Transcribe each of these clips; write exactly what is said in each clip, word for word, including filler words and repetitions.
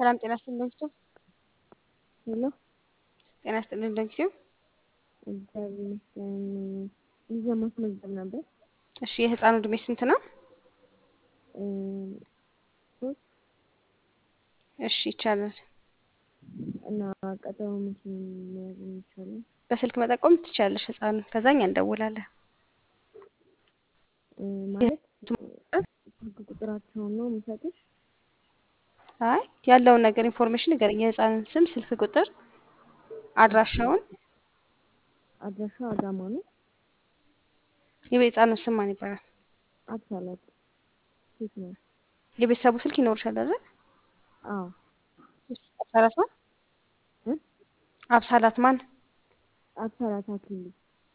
ሰላም ጤና ይስጥልኝ ዶክተር። ሄሎ ጤና ይስጥልኝ ዶክተር። እግዚአብሔር ይመስገን። ቪዛ ማስመዝገብ ነበር። እሺ የህፃኑ እድሜ ስንት ነው? እ ሶስት እሺ ይቻላል። እና ቀጠሮ መቼ መያዝ የሚቻለው? በስልክ መጠቆም ትችያለሽ ህፃኑን፣ ከዛ እኛ እንደውላለን። እ ማለት ስልክ ቁጥራቸውን ነው የምሰጥሽ? አይ ያለውን ነገር ኢንፎርሜሽን ንገረኝ። የህፃኑን ስም፣ ስልክ ቁጥር፣ አድራሻውን። አድራሻው አዳማ ነው። የህፃኑ ስም ማን ይባላል? አብሳላት ሴት ነው። የቤተሰቡ ስልክ ይኖርሻል አይደል? አዎ። እሺ አብሳላት ማን? እ አብሳላት ማን? አብሳላት አክሊሉ።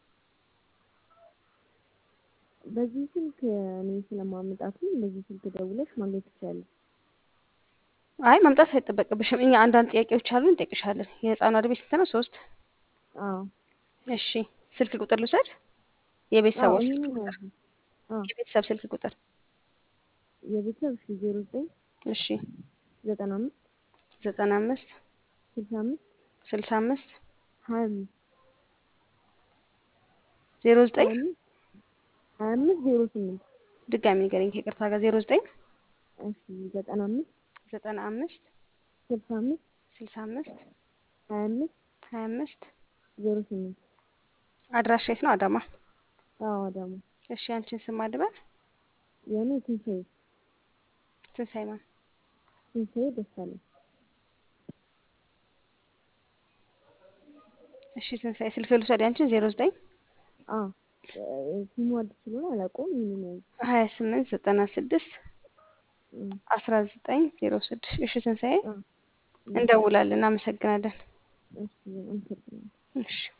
በዚህ ስልክ እኔ ስለማመጣቱ በዚህ ስልክ ደውለሽ ማግኘት ትችያለሽ። አይ መምጣት አይጠበቅብሽም። እኛ አንዳንድ ጥያቄዎች አሉን እንጠይቅሻለን። የህፃኑ እድሜ ስንት ነው? ሶስት አዎ እሺ ስልክ ቁጥር ልውሰድ? አዎ የቤተሰቦች ስልክ ይሄንን ቁጥር፣ ያዙ። አዎ የቤተሰብ ስልክ ቁጥር። የቤተሰብ እሺ ዜሮ ዘጠኝ እሺ ዘጠና አምስት ዘጠና አምስት ስልሳ አምስት ስልሳ አምስት ሀያ አምስት ዜሮ ሀያ ዘጠኝ አምስት ሀያ አምስት ዜሮ ስምንት ድጋሚ ንገረኝ ከይቅርታ ጋር። ዜሮ ዘጠኝ እሺ ዘጠና አምስት ዘጠና አምስት ስልሳ አምስት ስልሳ አምስት ሀያ አምስት ሀያ አምስት ዜሮ ስምንት አድራሻ የት ነው? አዳማ። አዎ አዳማ። እሺ አንቺን ስም አልበል? የኔ ትንሣኤ ትንሣኤ ማን? ትንሣኤ ደሳለኝ። እሺ ትንሣኤ ስልክ ልውሰድ ያንቺን? ዜሮ ዘጠኝ አዎ ስሙ አዲስ ስለሆነ አላውቀውም። ይሄንን ያዙ። ሀያ ስምንት ዘጠና ስድስት እም፣ አስራ ዘጠኝ ዜሮ ስድስት እሺ ትንሣኤ አዎ እም፣ እንደውላለን። እናመሰግናለን። እሺ አመሰግናለሁ። እሺ